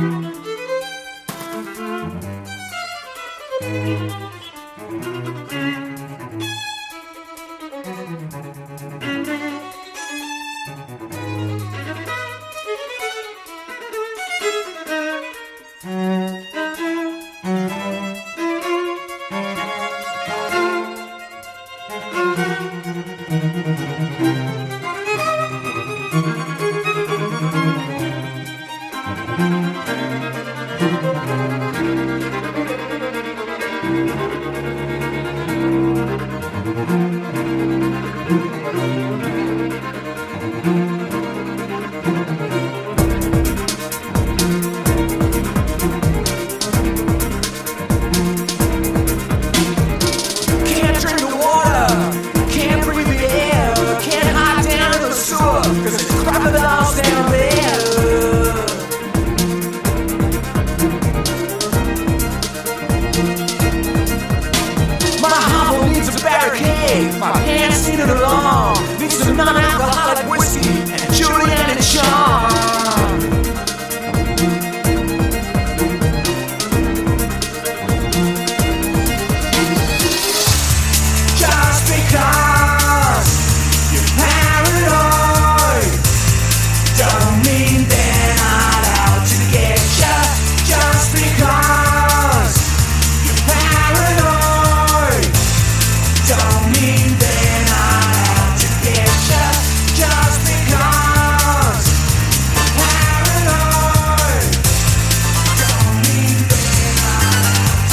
My pants need it along. Need some non-alcoholic whiskey and Julian and Sean. Just because you're paranoid don't mean they're not out to get you. Just because you're paranoid don't mean they're not out to get you. Just because you're paranoid don't mean they're not out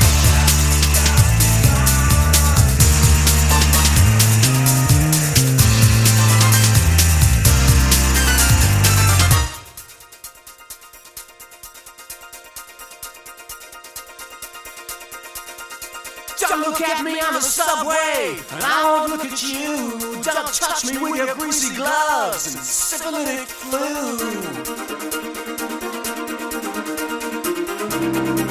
to get you. Don't look at me on the subway, and I won't look at you. Don't touch me with your greasy gloves and syphilitic flu.